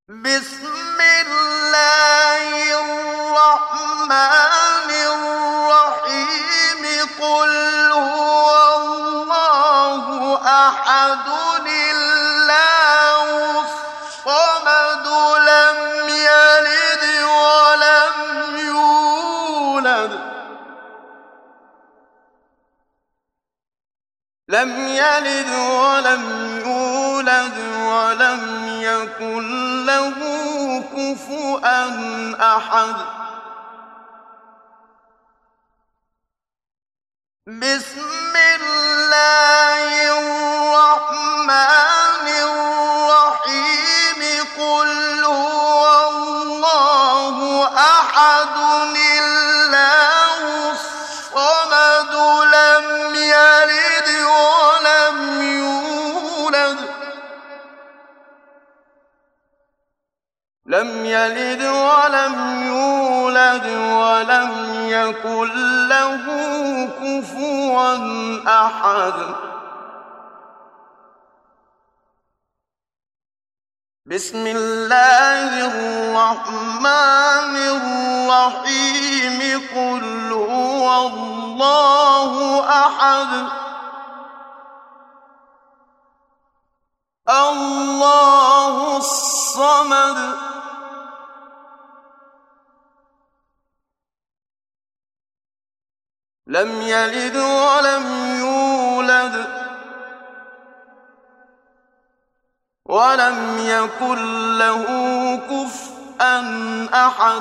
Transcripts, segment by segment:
بسم الله الرحمن الرحيم قل هو الله أحد الله الصمد لم يلد ولم يولد ولم يكن له كفوا أحد بسم الله الرحمن الرحيم قل هو الله أحد الله الصمد لم يلد ولم يولد ولم يكن له كفوا أحد بسم الله الرحمن الرحيم قل هو الله أحد الله الصمد لم يلد ولم يولد ولم يكن له كفوا أحد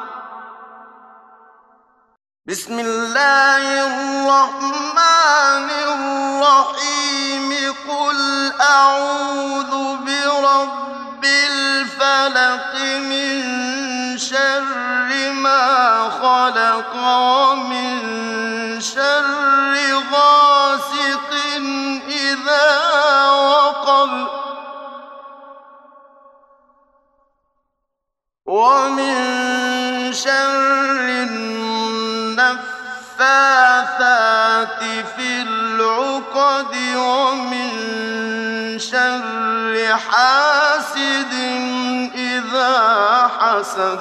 بسم الله الرحمن الرحيم قل أعوذ برب الفلق من شر ما خلق ومن شر غاسق إذا وقب ومن شر النفاثات في العقد ومن شر حاسد إذا حسد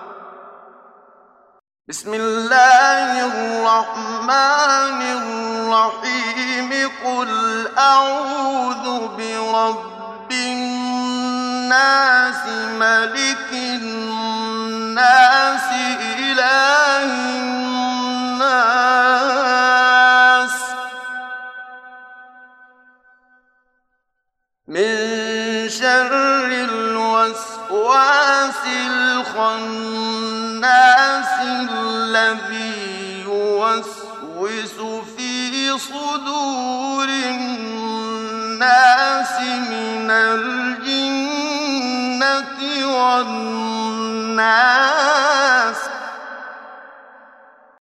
بسم الله الرحمن الرحيم قل أعوذ برب الناس ملك الناس إله الناس من شر الوسواس الخناس الذي يوسوس في صدور الناس من الجنة والناس